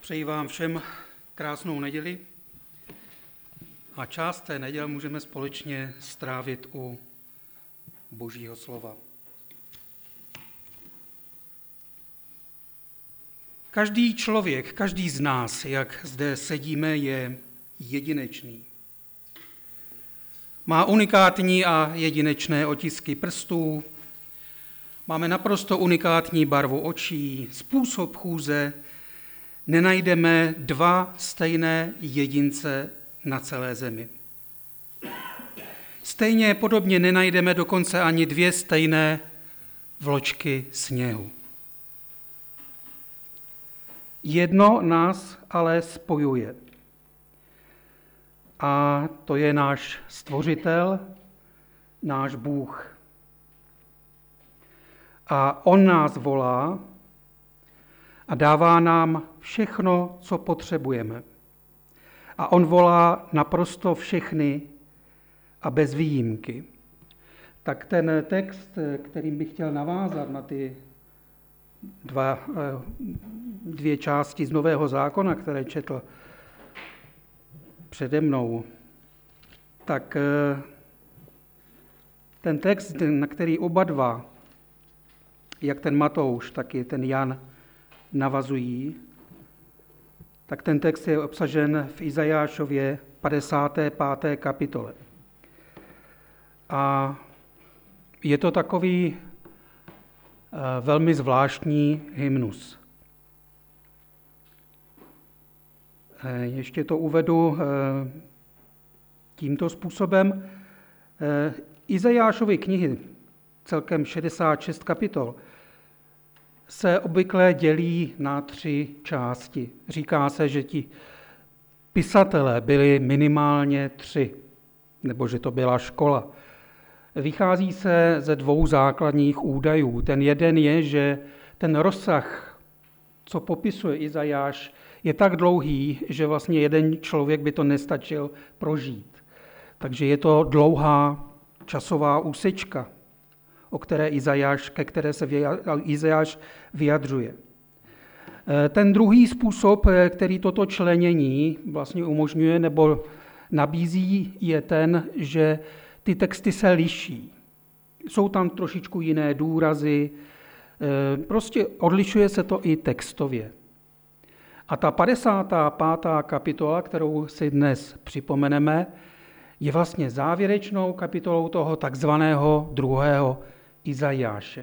Přeji vám všem krásnou neděli a část té neděle můžeme společně strávit u Božího slova. Každý člověk, každý z nás, jak zde sedíme, je jedinečný. Má unikátní a jedinečné otisky prstů, máme naprosto unikátní barvu očí, způsob chůze. Nenajdeme dva stejné jedince na celé zemi. Stejně podobně nenajdeme dokonce ani dvě stejné vločky sněhu. Jedno nás ale spojuje. A to je náš Stvořitel, náš Bůh. A on nás volá a dává nám všechno, co potřebujeme. A on volá naprosto všechny a bez výjimky. Tak ten text, kterým bych chtěl navázat na ty dvě části z Nového zákona, které četl přede mnou, tak ten text, na který oba dva, jak ten Matouš, tak i ten Jan, navazují, tak ten text je obsažen v Izajášově 55. kapitole. A je to takový velmi zvláštní hymnus. Ještě to uvedu tímto způsobem. Izajášovy knihy, celkem 66 kapitol, se obvykle dělí na 3 části. Říká se, že ti pisatelé byli minimálně 3, nebo že to byla škola. Vychází se ze 2 základních údajů. Ten jeden je, že ten rozsah, co popisuje Izajáš, je tak dlouhý, že vlastně jeden člověk by to nestačil prožít. Takže je to dlouhá časová úsečka, ke které se Izajáš vyjadřuje. Ten druhý způsob, který toto členění vlastně umožňuje nebo nabízí, je ten, že ty texty se liší. Jsou tam trošičku jiné důrazy, prostě odlišuje se to i textově. A ta 55. kapitola, kterou si dnes připomeneme, je vlastně závěrečnou kapitolou toho takzvaného druhého Izajáše.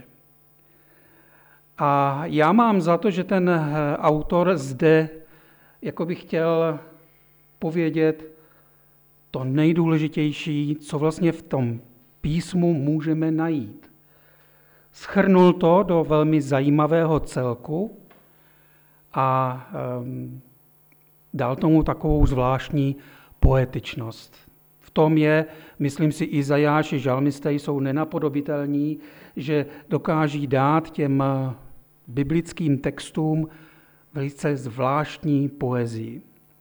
A já mám za to, že ten autor zde jako by chtěl povědět to nejdůležitější, co vlastně v tom písmu můžeme najít. Shrnul to do velmi zajímavého celku a dal tomu takovou zvláštní poetičnost. V tom je, myslím si, Izajáš i žalmisté jsou nenapodobitelní, že dokáží dát těm biblickým textům velice zvláštní poezii.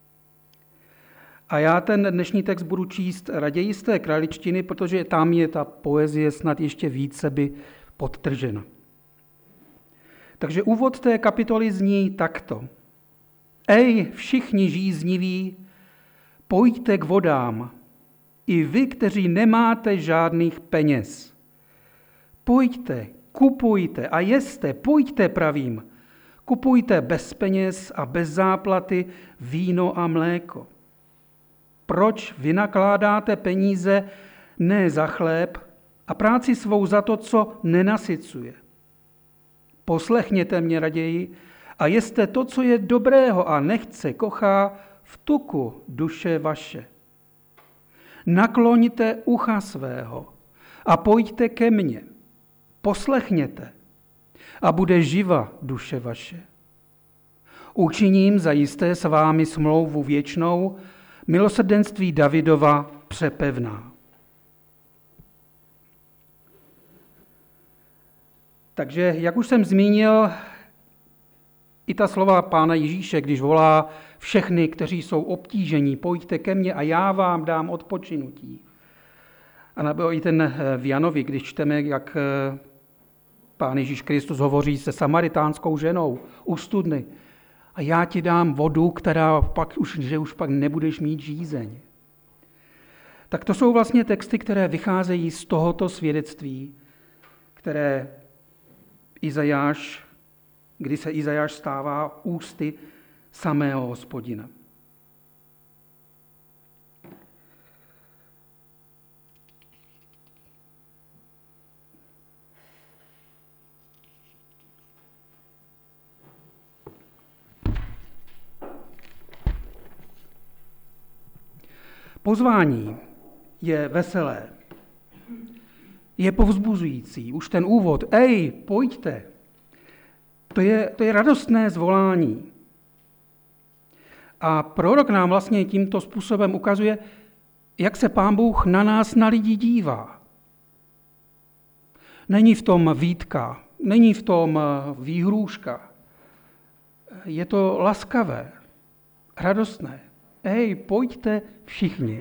A já ten dnešní text budu číst raději z té kraličtiny, protože tam je ta poezie snad ještě více by podtržena. Takže úvod té kapitoly zní takto. Ej, všichni žízniví, pojďte k vodám, i vy, kteří nemáte žádných peněz. Pojďte, kupujte a jeste, pojďte pravím. Kupujte bez peněz a bez záplaty víno a mléko. Proč vynakládáte peníze ne za chléb a práci svou za to, co nenasycuje? Poslechněte mě raději a jeste to, co je dobrého a nechce kochá v tuku duše vaše. Nakloňte ucha svého a pojďte ke mně. Poslechněte a bude živa duše vaše. Učiním zajisté s vámi smlouvu věčnou, milosrdenství Davidova přepevná. Takže, jak už jsem zmínil, i ta slova Pána Ježíše, když volá všechny, kteří jsou obtížení, pojďte ke mně a já vám dám odpočinutí. A nebo i ten v Janovi, když čteme, jak Pán Ježíš Kristus hovoří se samaritánskou ženou u studny a já ti dám vodu, která že už pak nebudeš mít žízeň. Tak to jsou vlastně texty, které vycházejí z tohoto svědectví, které kdy se Izajáš stává ústy samého Hospodina. Pozvání je veselé, je povzbuzující. Už ten úvod, pojďte, to je radostné zvolání. A prorok nám vlastně tímto způsobem ukazuje, jak se Pán Bůh na nás, na lidi dívá. Není v tom výtka, není v tom výhrůžka. Je to laskavé, radostné. Pojďte všichni.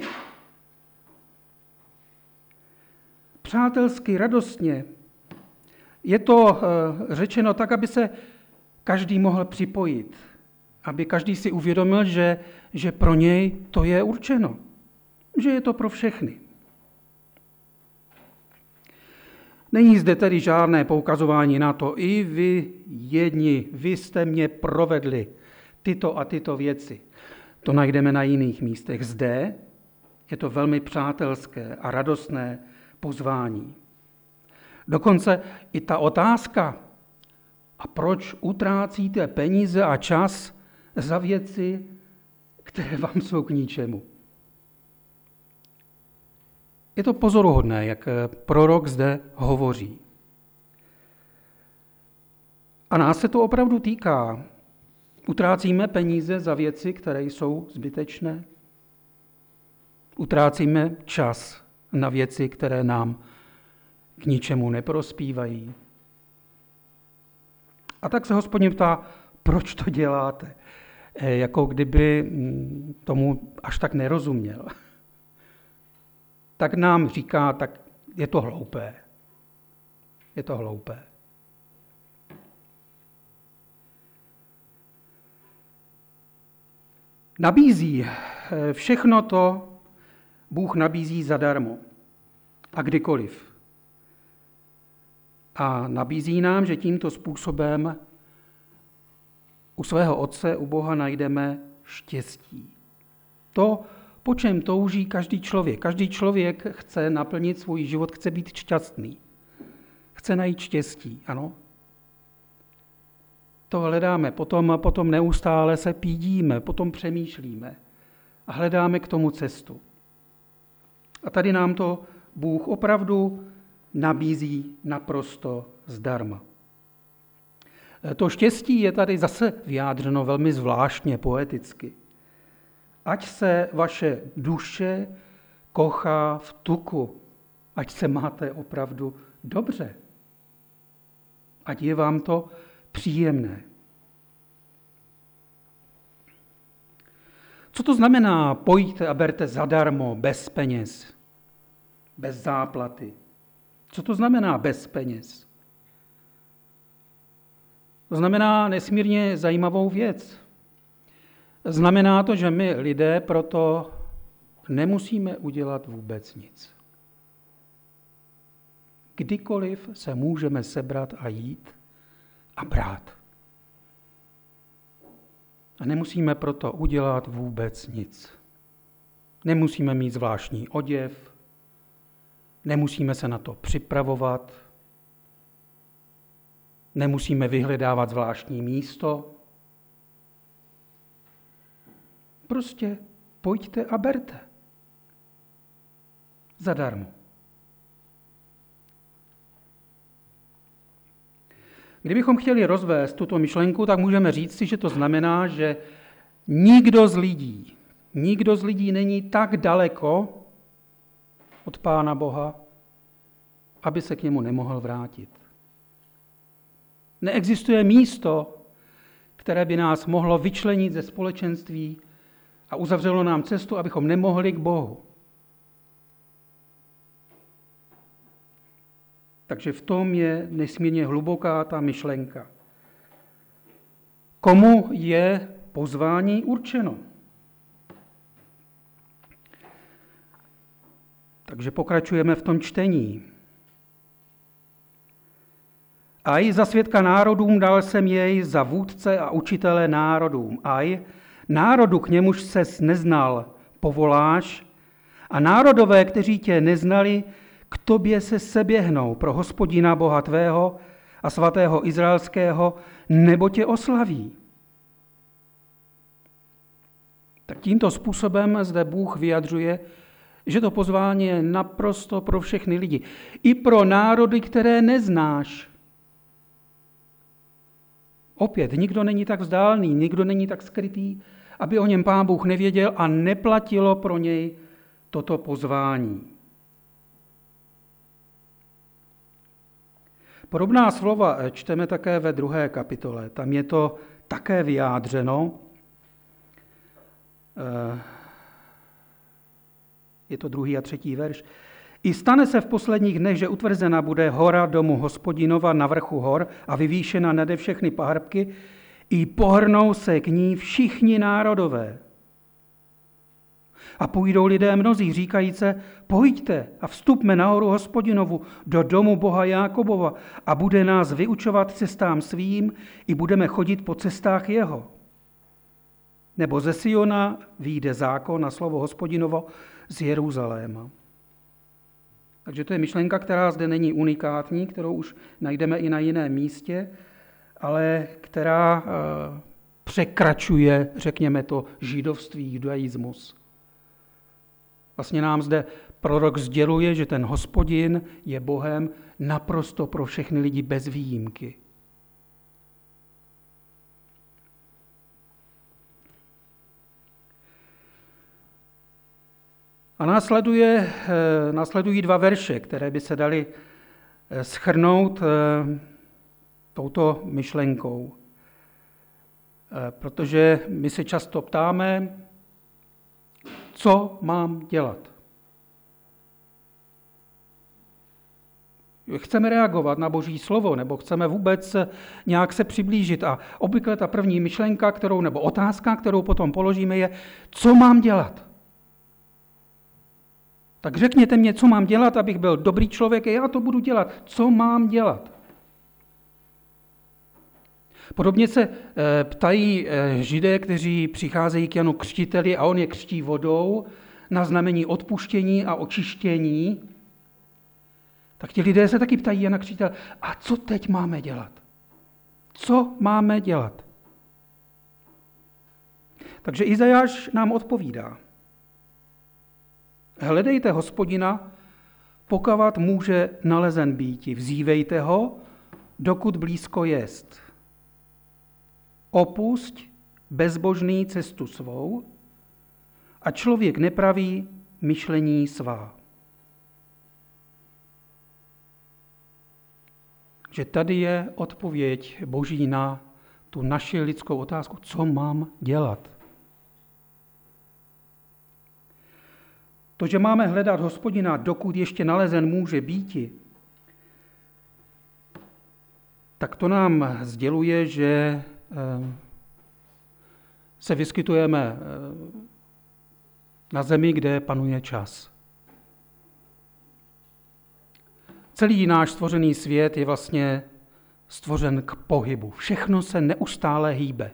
Přátelsky, radostně. Je to řečeno tak, aby se každý mohl připojit. Aby každý si uvědomil, že pro něj to je určeno. Že je to pro všechny. Není zde tedy žádné poukazování na to, i vy jedni, vy jste mě provedli tyto a tyto věci. To najdeme na jiných místech. Zde je to velmi přátelské a radostné pozvání. Dokonce i ta otázka, a proč utrácíte peníze a čas za věci, které vám jsou k ničemu. Je to pozoruhodné, jak prorok zde hovoří. A nás se to opravdu týká. Utrácíme peníze za věci, které jsou zbytečné? Utrácíme čas na věci, které nám k ničemu neprospívají? A tak se Hospodin ptá, proč to děláte? Jako kdyby tomu až tak nerozuměl. Tak nám říká, tak je to hloupé. Je to hloupé. Nabízí všechno to, Bůh nabízí zadarmo a kdykoliv. A nabízí nám, že tímto způsobem u svého Otce, u Boha najdeme štěstí. To, po čem touží každý člověk. Každý člověk chce naplnit svůj život, chce být šťastný. Chce najít štěstí, ano. To hledáme, potom neustále se pídíme, potom přemýšlíme a hledáme k tomu cestu. A tady nám to Bůh opravdu nabízí naprosto zdarma. To štěstí je tady zase vyjádřeno velmi zvláštně, poeticky. Ať se vaše duše kochá v tuku, ať se máte opravdu dobře, ať je vám to příjemné. Co to znamená pojďte a berte zadarmo, bez peněz, bez záplaty? Co to znamená bez peněz? To znamená nesmírně zajímavou věc. Znamená to, že my lidé proto nemusíme udělat vůbec nic. Kdykoliv se můžeme sebrat a jít a brát. A nemusíme proto udělat vůbec nic. Nemusíme mít zvláštní oděv, nemusíme se na to připravovat, nemusíme vyhledávat zvláštní místo. Prostě pojďte a berte. Zadarmo. Kdybychom chtěli rozvést tuto myšlenku, tak můžeme říct si, že to znamená, že nikdo z lidí není tak daleko od Pána Boha, aby se k němu nemohl vrátit. Neexistuje místo, které by nás mohlo vyčlenit ze společenství a uzavřelo nám cestu, abychom nemohli k Bohu. Takže v tom je nesmírně hluboká ta myšlenka. Komu je pozvání určeno? Takže pokračujeme v tom čtení. Aj za svědka národům dal jsem jej za vůdce a učitele národům. Aj národu, k němuž ses neznal, povoláš, a národové, kteří tě neznali, k tobě se seběhnou pro Hospodina Boha tvého a svatého izraelského, nebo tě oslaví. Tak tímto způsobem zde Bůh vyjadřuje, že to pozvání je naprosto pro všechny lidi. I pro národy, které neznáš. Opět, nikdo není tak vzdálený, nikdo není tak skrytý, aby o něm Pán Bůh nevěděl a neplatilo pro něj toto pozvání. Podobná slova čteme také ve 2. kapitole. Tam je to také vyjádřeno. Je to 2. a 3. verš. I stane se v posledních dnech, že utvrzena bude hora domu Hospodinova na vrchu hor a vyvýšena nade všechny pahrbky, i pohrnou se k ní všichni národové. A půjdou lidé mnozí, říkajíce, pojďte a vstupme na horu Hospodinovu do domu Boha Jákobova a bude nás vyučovat cestám svým i budeme chodit po cestách jeho. Nebo ze Siona vyjde zákon a slovo Hospodinovo z Jeruzaléma. Takže to je myšlenka, která zde není unikátní, kterou už najdeme i na jiném místě, ale která překračuje, řekněme to, židovství, judaismus. Vlastně nám zde prorok sděluje, že ten Hospodin je Bohem naprosto pro všechny lidi bez výjimky. A následují 2 verše, které by se daly shrnout touto myšlenkou. Protože my se často ptáme, co mám dělat. Chceme reagovat na Boží slovo, nebo chceme vůbec nějak se přiblížit. A obvykle ta první myšlenka, nebo otázka, kterou potom položíme, je, co mám dělat? Tak řekněte mě, co mám dělat, abych byl dobrý člověk, a já to budu dělat. Co mám dělat? Podobně se ptají Židé, kteří přicházejí k Janu Křtiteli a on je křtí vodou na znamení odpuštění a očištění. Tak ti lidé se taky ptají Jana Křtitele, a co teď máme dělat? Co máme dělat? Takže Izajáš nám odpovídá. Hledejte Hospodina, pokavat může nalezen býti. Vzívejte ho, dokud blízko jest. Opusť bezbožný cestu svou a člověk nepraví myšlení svá. Že tady je odpověď Boží na tu naši lidskou otázku, co mám dělat. To, že máme hledat Hospodina, dokud ještě nalezen může býti, tak to nám sděluje, že se vyskytujeme na zemi, kde panuje čas. Celý náš stvořený svět je vlastně stvořen k pohybu. Všechno se neustále hýbe.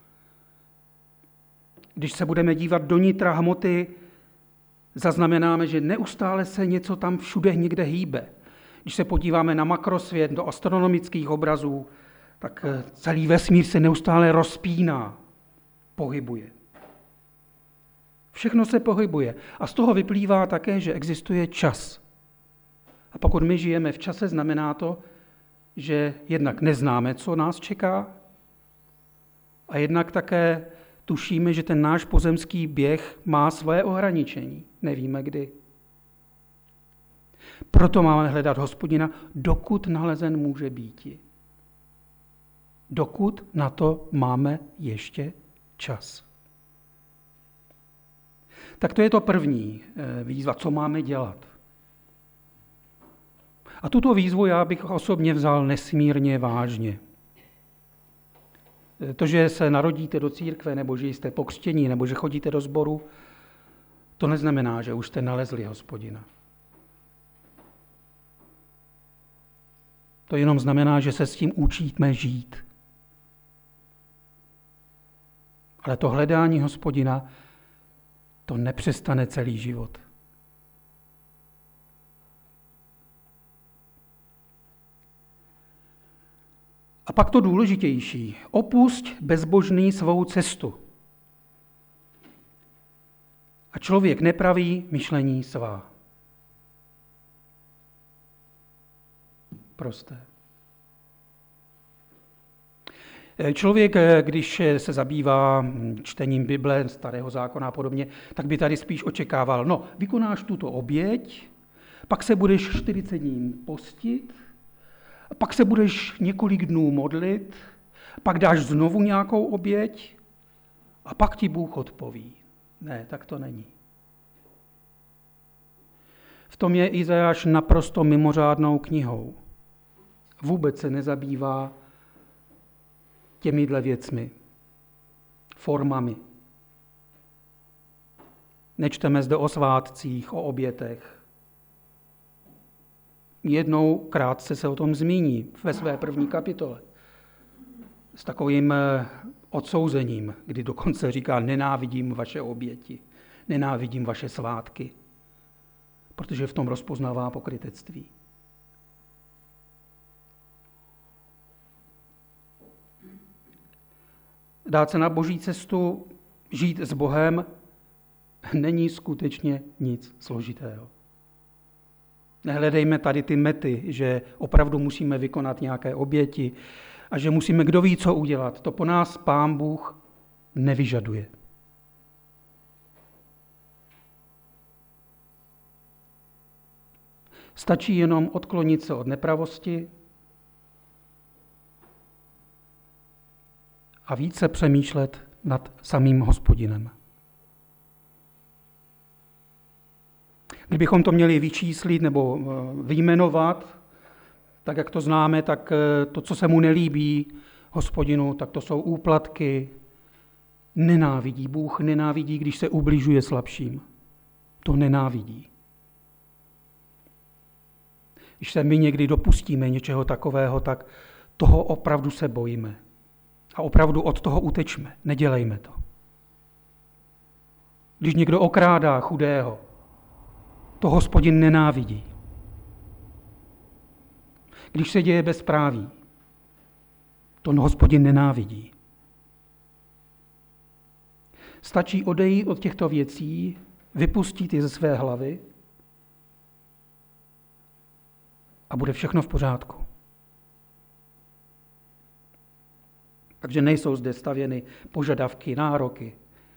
Když se budeme dívat do nitra hmoty, zaznamenáme, že neustále se něco tam všude někde hýbe. Když se podíváme na makrosvět, do astronomických obrazů, tak celý vesmír se neustále rozpíná, pohybuje. Všechno se pohybuje. A z toho vyplývá také, že existuje čas. A pokud my žijeme v čase, znamená to, že jednak neznáme, co nás čeká, a jednak také tušíme, že ten náš pozemský běh má své ohraničení. Nevíme kdy. Proto máme hledat Hospodina, dokud nalezen může býti. Dokud na to máme ještě čas. Tak to je to první výzva, co máme dělat. A tuto výzvu já bych osobně vzal nesmírně vážně. To, že se narodíte do církve, nebo že jste pokřtění, nebo že chodíte do sboru, to neznamená, že už jste nalezli Hospodina. To jenom znamená, že se s tím učíme žít. Ale to hledání Hospodina, to nepřestane celý život. A pak to důležitější. Opusť bezbožný svou cestu. A člověk nepraví myšlení svá. Prosté. Člověk, když se zabývá čtením Bible, Starého zákona a podobně, tak by tady spíš očekával, no, vykonáš tuto oběť, pak se budeš 40 dní postit, pak se budeš několik dnů modlit, pak dáš znovu nějakou oběť a pak ti Bůh odpoví. Ne, tak to není. V tom je Izajáš naprosto mimořádnou knihou. Vůbec se nezabývá těmihle věcmi, formami. Nečteme zde o svátcích, o obětech. Jednou krátce se o tom zmíní ve své první kapitole. S takovým odsouzením, kdy dokonce říká, nenávidím vaše oběti, nenávidím vaše svátky, protože v tom rozpoznává pokrytectví. Dát se na boží cestu, žít s Bohem, není skutečně nic složitého. Nehledejme tady ty mety, že opravdu musíme vykonat nějaké oběti a že musíme kdo ví co udělat. To po nás Pán Bůh nevyžaduje. Stačí jenom odklonit se od nepravosti a více přemýšlet nad samým Hospodinem. Kdybychom to měli vyčíslit nebo vyjmenovat, tak jak to známe, tak to, co se mu nelíbí Hospodinu, tak to jsou úplatky, nenávidí. Bůh nenávidí, když se ubližuje slabším. To nenávidí. Když se my někdy dopustíme něčeho takového, tak toho opravdu se bojíme. A opravdu od toho utečme. Nedělejme to. Když někdo okrádá chudého, to Hospodin nenávidí. Když se děje bezpráví, to Hospodin nenávidí. Stačí odejít od těchto věcí, vypustit je ze své hlavy a bude všechno v pořádku. Takže nejsou zde stavěny požadavky, nároky.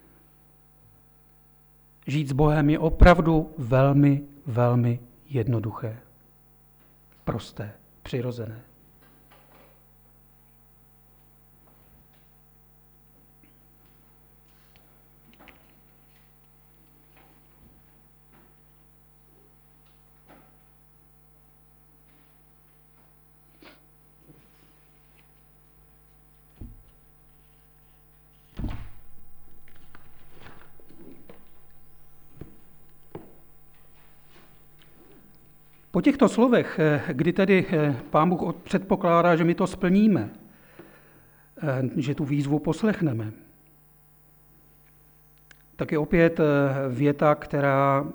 Žít s Bohem je opravdu velmi, velmi jednoduché. Prosté, přirozené. Po těchto slovech, kdy tedy Pán Bůh předpokládá, že my to splníme, že tu výzvu poslechneme, tak je opět věta, která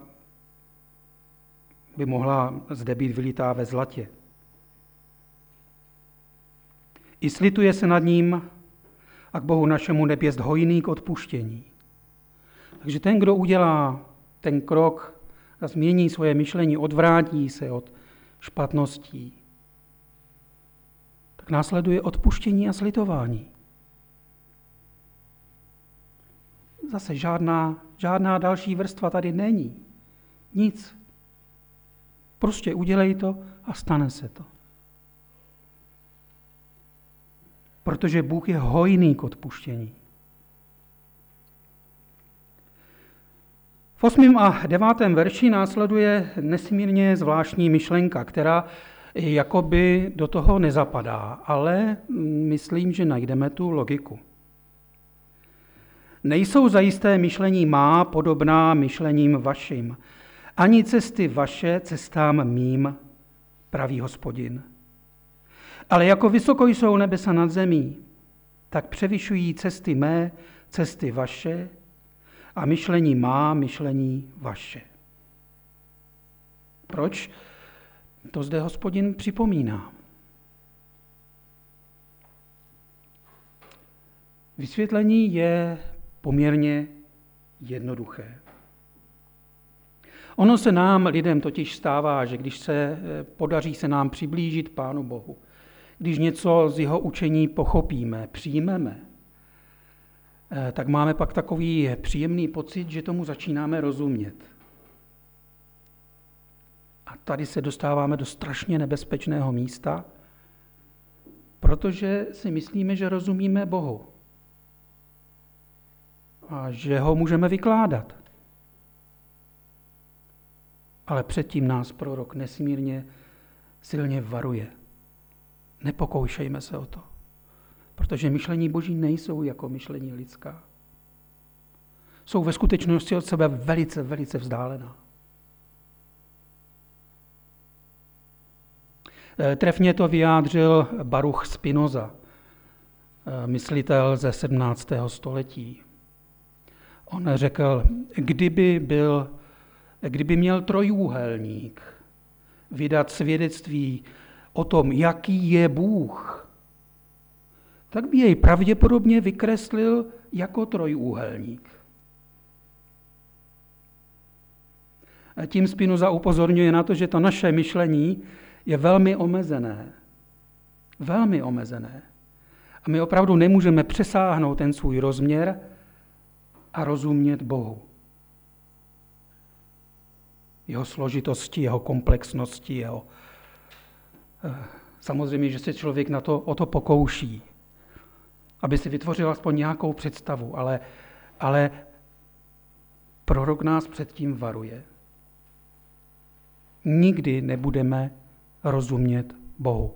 by mohla zde být vylitá ve zlatě. I slituje se nad ním a k Bohu našemu neběst hojný k odpuštění. Takže ten, kdo udělá ten krok a změní svoje myšlení, odvrátí se od špatností, tak následuje odpuštění a slitování. Zase žádná další vrstva tady není. Nic. Prostě udělej to a stane se to. Protože Bůh je hojný k odpuštění. V 8. a 9. verši následuje nesmírně zvláštní myšlenka, která jakoby do toho nezapadá, ale myslím, že najdeme tu logiku. Nejsou zajisté myšlení má podobná myšlením vašim, ani cesty vaše cestám mým, praví Hospodin. Ale jako vysoko jsou nebesa nad zemí, tak převyšují cesty mé, cesty vaše a myšlení má, myšlení vaše. Proč? To zde Hospodin připomíná. Vysvětlení je poměrně jednoduché. Ono se nám, lidem, totiž stává, že když se podaří se nám přiblížit Pánu Bohu, když něco z jeho učení pochopíme, přijmeme, tak máme pak takový příjemný pocit, že tomu začínáme rozumět. A tady se dostáváme do strašně nebezpečného místa, protože si myslíme, že rozumíme Bohu a že ho můžeme vykládat. Ale předtím nás prorok nesmírně silně varuje. Nepokoušejme se o to, protože myšlení Boží nejsou jako myšlení lidská. Jsou ve skutečnosti od sebe velice, velice vzdálená. Trefně to vyjádřil Baruch Spinoza, myslitel ze 17. století. On řekl, kdyby měl trojúhelník vydat svědectví o tom, jaký je Bůh, tak by jej pravděpodobně vykreslil jako trojúhelník. A tím Spinoza upozorňuje na to, že to naše myšlení je velmi omezené. Velmi omezené. A my opravdu nemůžeme přesáhnout ten svůj rozměr a rozumět Bohu. Jeho složitosti, jeho komplexnosti, samozřejmě, že se člověk o to pokouší, aby si vytvořil aspoň nějakou představu, ale prorok nás předtím varuje. Nikdy nebudeme rozumět Bohu.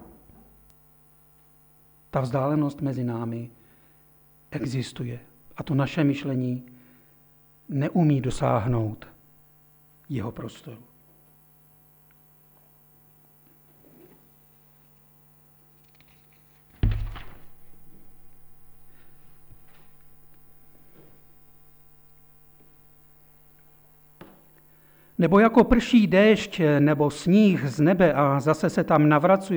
Ta vzdálenost mezi námi existuje a to naše myšlení neumí dosáhnout jeho prostoru. Nebo jako prší déšť nebo sníh z nebe a zase se tam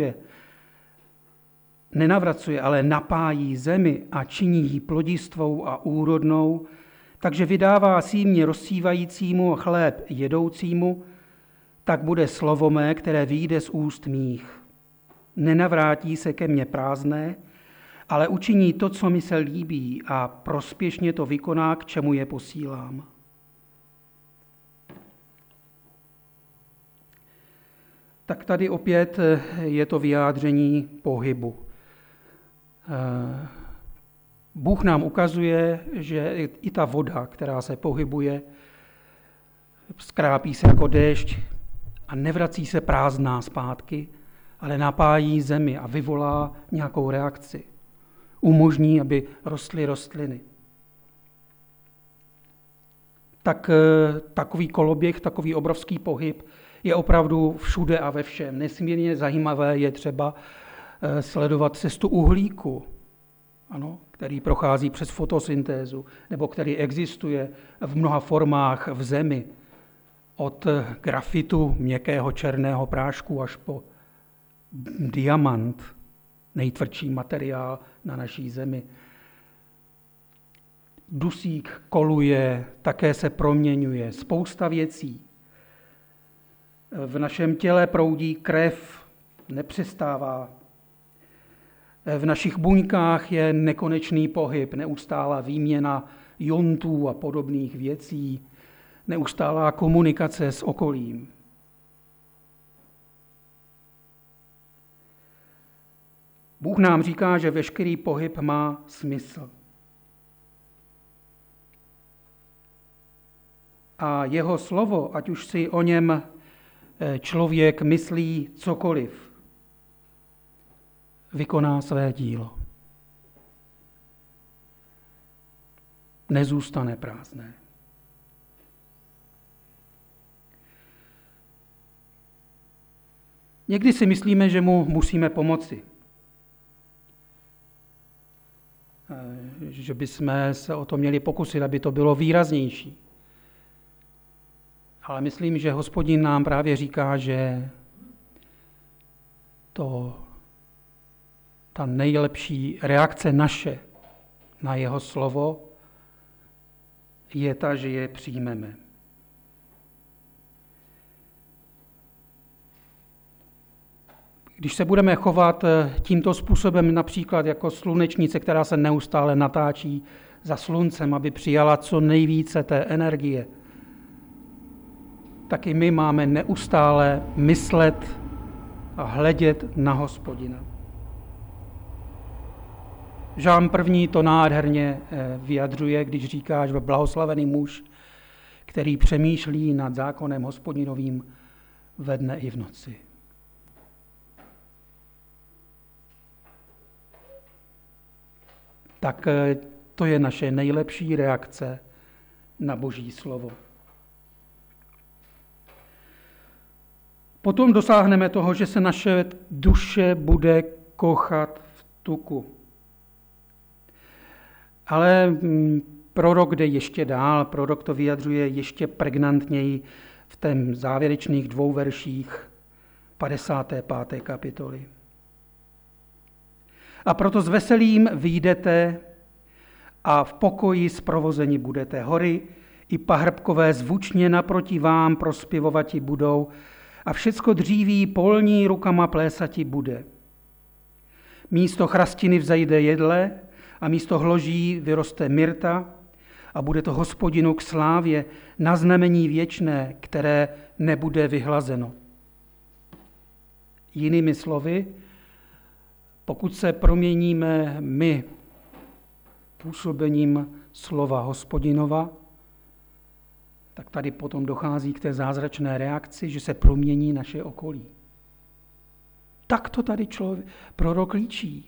nenavracuje, ale napájí zemi a činí ji plodistvou a úrodnou, takže vydává símě rozsívajícímu chléb jedoucímu, tak bude slovo mé, které vyjde z úst mých. Nenavrátí se ke mně prázdné, ale učiní to, co mi se líbí a prospěšně to vykoná, k čemu je posílám. Tak tady opět je to vyjádření pohybu. Bůh nám ukazuje, že i ta voda, která se pohybuje, skrápí se jako déšť a nevrací se prázdná zpátky, ale napájí zemi a vyvolá nějakou reakci. Umožní, aby rostly rostliny. Tak takový koloběh, takový obrovský pohyb je opravdu všude a ve všem. Nesmírně zajímavé je třeba sledovat cestu uhlíku, ano, který prochází přes fotosyntézu, nebo který existuje v mnoha formách v zemi, od grafitu, měkkého černého prášku, až po diamant, nejtvrdší materiál na naší zemi. Dusík koluje, také se proměňuje, spousta věcí. V našem těle proudí krev, nepřestává. V našich buňkách je nekonečný pohyb, neustálá výměna iontů a podobných věcí, neustálá komunikace s okolím. Bůh nám říká, že veškerý pohyb má smysl. A jeho slovo, ať už si o něm člověk myslí cokoliv, vykoná své dílo. Nezůstane prázdné. Někdy si myslíme, že mu musíme pomoci. Že bychom se o to měli pokusit, aby to bylo výraznější. Ale myslím, že Hospodin nám právě říká, že ta nejlepší reakce naše na jeho slovo je ta, že je přijmeme. Když se budeme chovat tímto způsobem, například jako slunečnice, která se neustále natáčí za sluncem, aby přijala co nejvíce té energie, tak i my máme neustále myslet a hledět na Hospodina. Žálm 1. to nádherně vyjadřuje, když říká, že blahoslavený muž, který přemýšlí nad zákonem Hospodinovým ve dne i v noci. Tak to je naše nejlepší reakce na Boží slovo. Potom dosáhneme toho, že se naše duše bude kochat v tuku. Ale prorok jde ještě dál, prorok to vyjadřuje ještě pregnantněji v těch závěrečných 2 verších 55. kapitoly. A proto s veselím vyjdete a v pokoji zprovozeni budete. Hory i pahrbkové zvučně naproti vám prospěvovati budou a všecko dříví polní rukama plésati bude. Místo chrastiny vzejde jedle a místo hloží vyroste myrta a bude to Hospodinu k slávě na znamení věčné, které nebude vyhlazeno. Jinými slovy, pokud se proměníme my působením slova Hospodinova, tak tady potom dochází k té zázračné reakci, že se promění naše okolí. Tak to tady prorok líčí.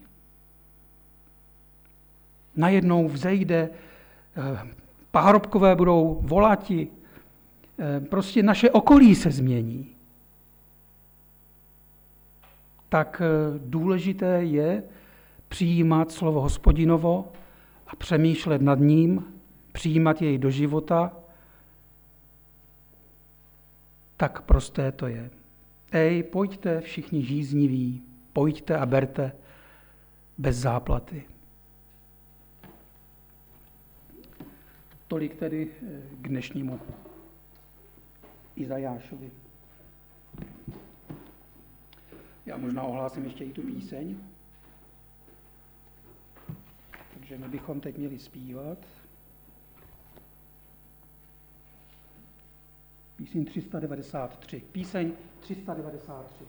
Najednou vzejde, pahorobkové budou volati, prostě naše okolí se změní. Tak důležité je přijímat slovo Hospodinovo a přemýšlet nad ním, přijímat jej do života. Tak prosté to je. Pojďte všichni žízniví, pojďte a berte bez záplaty. Tolik tedy k dnešnímu Izajášovi. Já možná ohlásím ještě i tu píseň. Takže my bychom teď měli zpívat. Píseň 393. Píseň 393.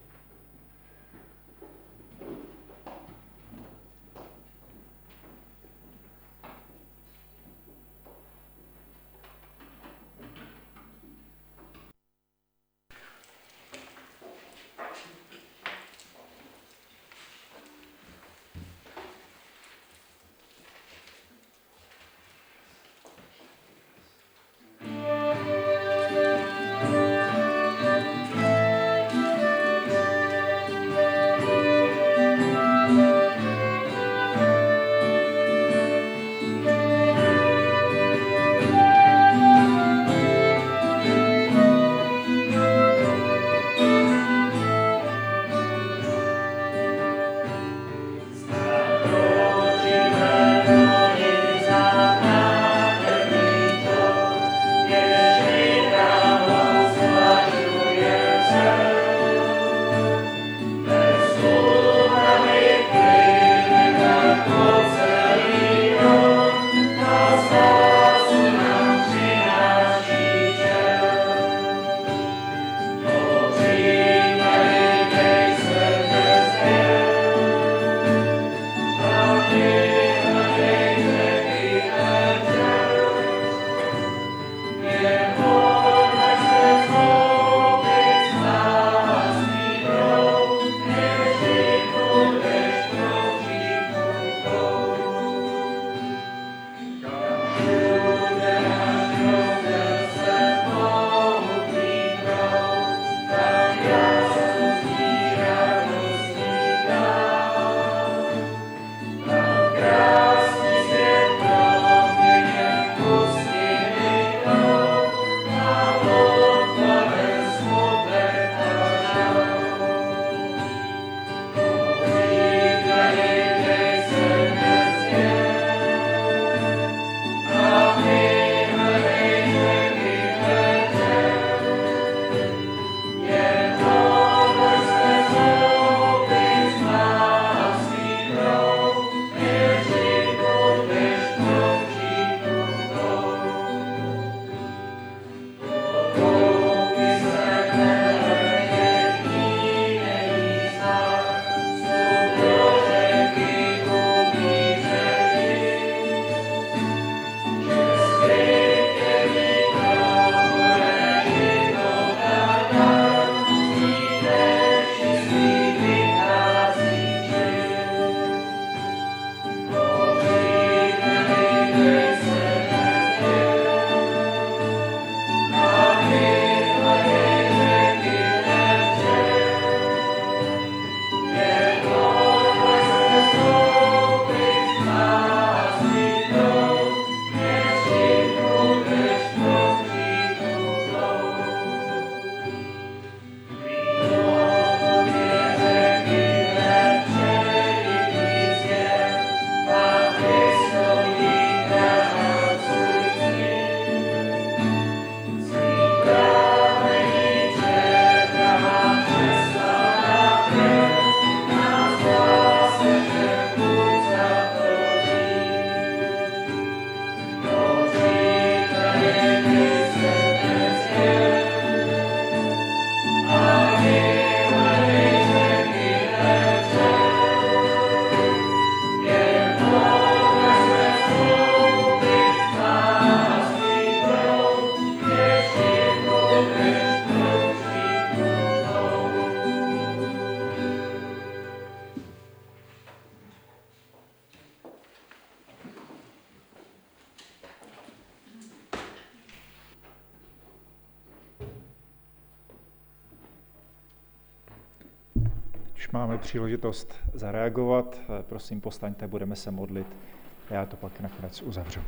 už máme příležitost zareagovat. Prosím, postaňte, budeme se modlit. Já to pak nakonec uzavřu.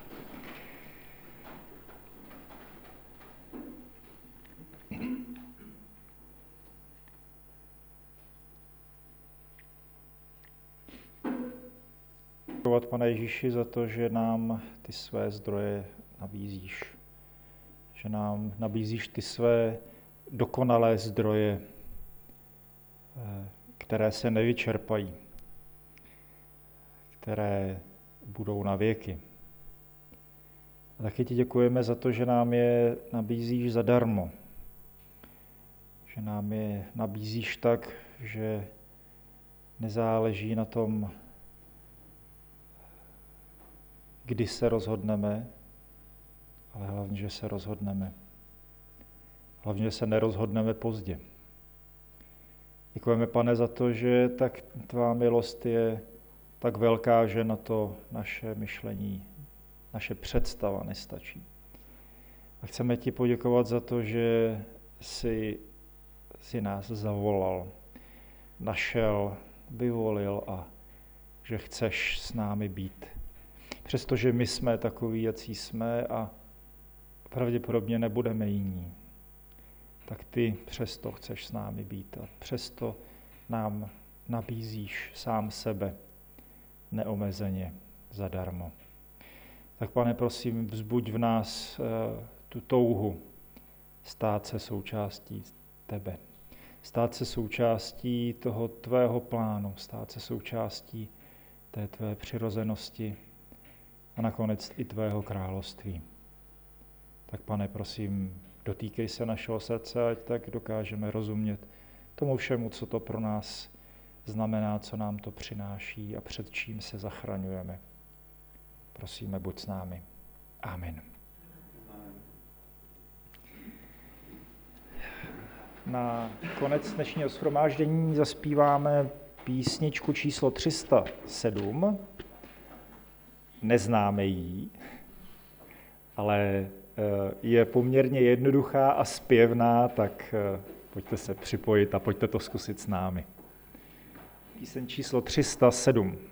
Děkovat, Pane Ježíši, za to, že nám ty své zdroje nabízíš. Že nám nabízíš ty své dokonalé zdroje, které se nevyčerpají, které budou na věky. A taky ti děkujeme za to, že nám je nabízíš zadarmo. Že nám je nabízíš tak, že nezáleží na tom, kdy se rozhodneme, ale hlavně, že se rozhodneme. Hlavně, že se nerozhodneme pozdě. Děkujeme, Pane, za to, že tak tvá milost je tak velká, že na to naše myšlení, naše představa nestačí. A chceme ti poděkovat za to, že jsi nás zavolal, našel, vyvolil a že chceš s námi být. Přestože my jsme takoví, jací jsme a pravděpodobně nebudeme jiní, tak ty přesto chceš s námi být a přesto nám nabízíš sám sebe neomezeně zadarmo. Tak, Pane, prosím, vzbuď v nás tu touhu stát se součástí tebe. Stát se součástí toho tvého plánu, stát se součástí té tvé přirozenosti a nakonec i tvého království. Tak, Pane, prosím, dotýkej se našeho srdce, ať tak dokážeme rozumět tomu všemu, co to pro nás znamená, co nám to přináší a před čím se zachraňujeme. Prosíme, buď s námi. Amen. Na konec dnešního shromáždění zaspíváme písničku číslo 307. Neznáme ji, ale je poměrně jednoduchá a zpěvná, tak pojďte se připojit a pojďte to zkusit s námi. Píseň číslo 307.